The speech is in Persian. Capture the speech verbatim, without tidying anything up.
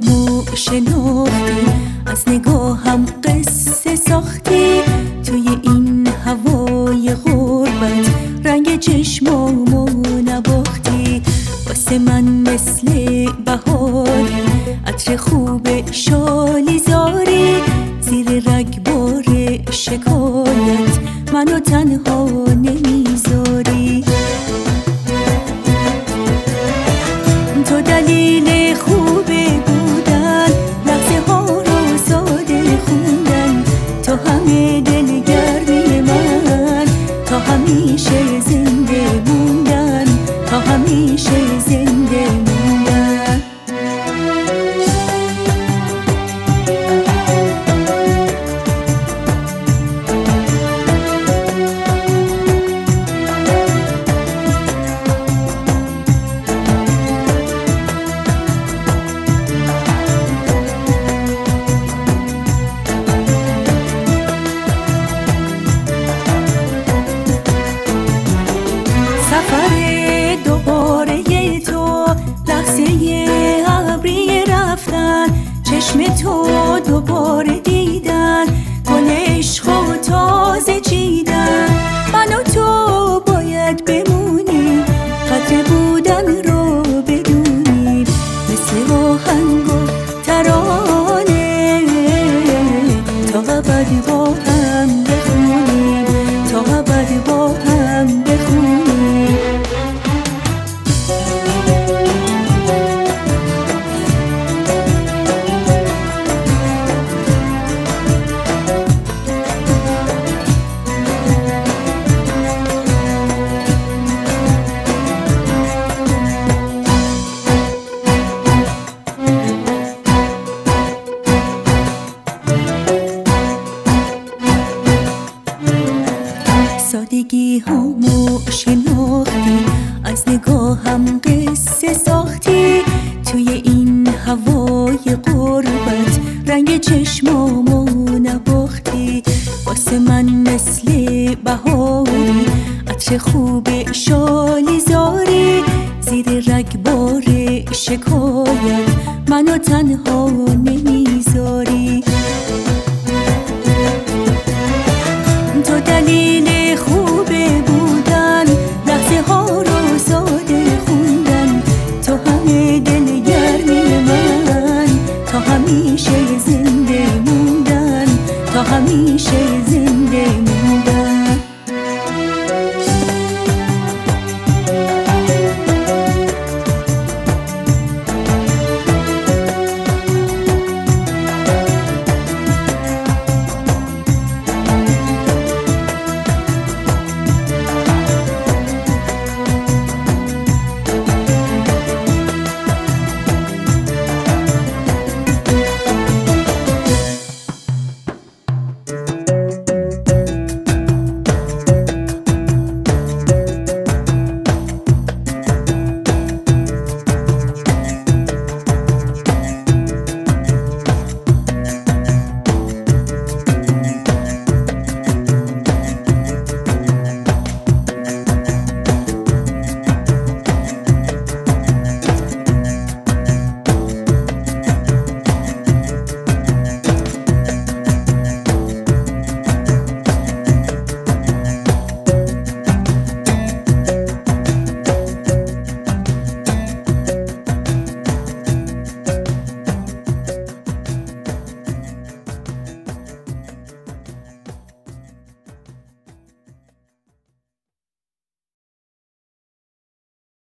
هامو شناختی، از نگاهم قصه ساختی. توی این هوای غربت رنگ چشمامو نباختی. واسه من مثل بهاری، عطر خوب شالی زاری. زیر رگبار شکایت منو تنها نمیذاری. تو دلیل خوب بودن، لحظه ها رو ساده خوندن. تو همه دلگرمی من، تا همیشه زنده موندن، تا همیشه زنده موندن. سفر دوباره تو، لحظه ابری رفتن. چشم تو دوباره دیدن، گل عشق و تازه چیدن. من و تو باید بمونیم، قدر بودن رو بدونیم. مثل آهنگ و ترانه تا ابد با هم بخونیم، تا ابد با هم بخونیم. سادگی همو شناختی، از نگاهم قصه ساختی. توی این هوای غربت رنگ چشمامو نباختی. واسه من مثل بهاری، عطر خوب شالی زاری. زیر رگبار شکایت منو تنها نمیذاری. تو دلیل خوب بودن، لحظه ها رو ساده خوندن. تو همه دلگرمی من، تا همیشه زنده موندن، تا همیشه